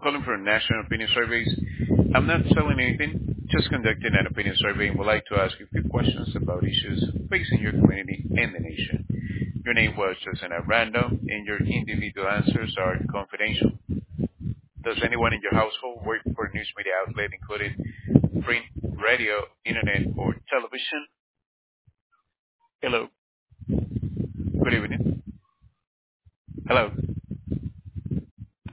calling for national opinion surveys. I'm not selling anything, just conducting an opinion survey and would like to ask you a few questions about issues facing your community and the nation. Your name was chosen at random and your individual answers are confidential. Does anyone in your household work for a news media outlet including print, radio, internet, or television? Hello. Good evening. Hello.